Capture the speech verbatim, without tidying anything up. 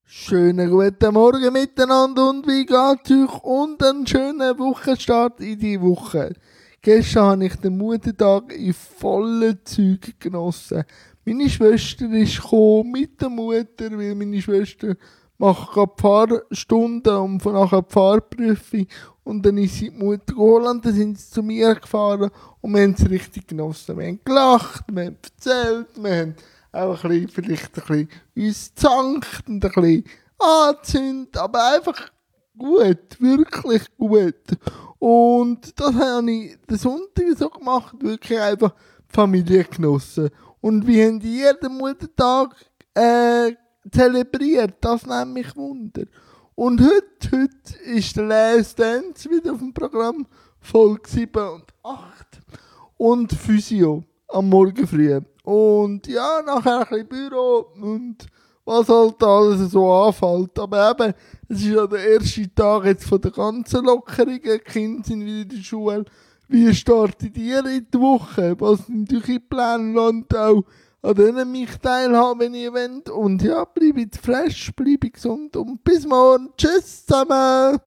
Schönen guten Morgen miteinander und wie geht's euch? Und einen schönen Wochenstart in die Woche. Gestern habe ich den Muttertag in vollen Zügen genossen. Meine Schwester ist gekommen mit der Mutter, weil meine Schwester macht gerade Fahrstunden und von nachher die Fahrprüfung. Und dann ist sie die Mutter geholt und dann sind sie zu mir gefahren und wir haben es richtig genossen. Wir haben gelacht, wir haben erzählt, wir haben auch ein bisschen, vielleicht ein bisschen uns gezankt und ein bisschen angezündet, aber einfach gut, wirklich gut. Und das habe ich den Sonntag so gemacht, wirklich einfach Familie genossen. Und wir haben jeden Muttertag äh, zelebriert, das nimmt mich Wunder. Und heute, heute ist der Last Dance wieder auf dem Programm, Folge sieben und acht. Und Physio am Morgen früh. Und ja, nachher ein bisschen Büro und was halt alles so anfällt. Aber eben, es ist ja der erste Tag jetzt von der ganzen Lockerung. Die Kinder sind wieder in der Schule. Wie startet ihr in die Woche? Was sind eure Pläne? Und auch an denen mich teilhaben, wenn ihr wollt. Und ja, bleibt fresh, bleibt gesund und bis morgen. Tschüss zusammen!